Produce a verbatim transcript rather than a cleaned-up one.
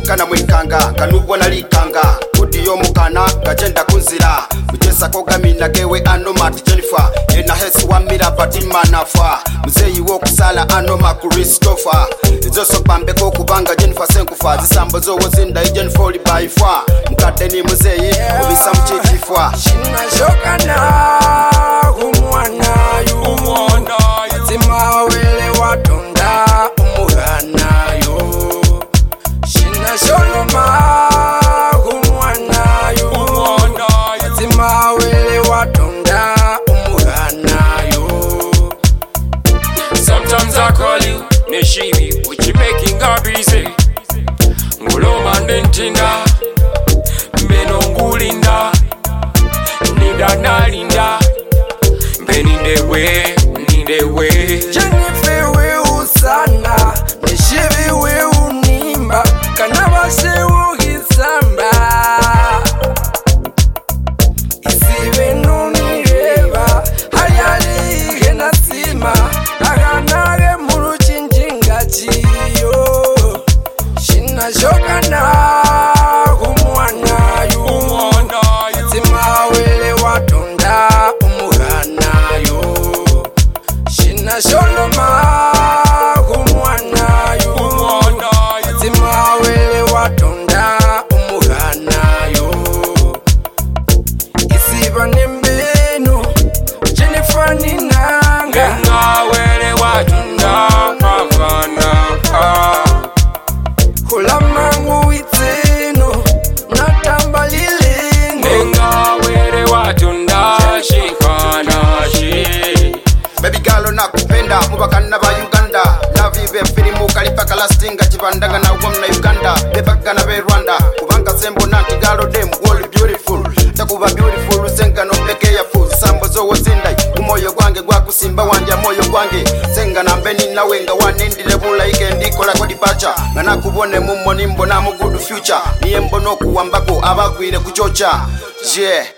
kana mwikanga kanubwa nalikanga kudiyo mukana gajenda kunzira mujesa kogamina gewe Anomat Jennifer yena hesi wamira patima nafa muzeyi wo kusala Anomat Christopher izoso pambeko kubanga Jennifer senkufa zisambo zo wozinda Jennifer by far mukade ni muzeyi ubisa mchififwa shina shokana umwana yu umwana zima wele watonda umugana yo shina sholoma umwana yu umwana zima wele watonda umugana yo. Sometimes I call you Neshibi, what you making up easy Nguloma nentinda Mbeno ngulinda Nida nalinda Mbenindewe, nindewe Jennifer we usana Neshibi we unimba Kanabase ugisamba Isiwe numireba Hayali genasima Aganage muruchinjinga chiyo Shina shokana umwana yu umwana zima wele watonda umugana yo shina sholoma umwana yu umwana zima wele watonda umugana yo isiba nembeno Jennifer ninanga Nga wele watonda umugana Kulamangu iteno natamba lilenge Nga wele watonda shikana shi baby girl nakupenda mubakana ba Uganda love you filimu kalipaka lastinga chibandanga na wamna Uganda bebagana be Rwanda kubanga sembo nanti galo dem all beautiful takuba beautiful senga no peke ya full sambo zo wozinda umoyo gwange gwakusimba wanje moyo gwange senga nambeni na wenga wanendile bula ike ndikola kwa dipacha na nakubone mummo nimbo na mugudu future niye mbono kuwambako abagwire kuchocha yeah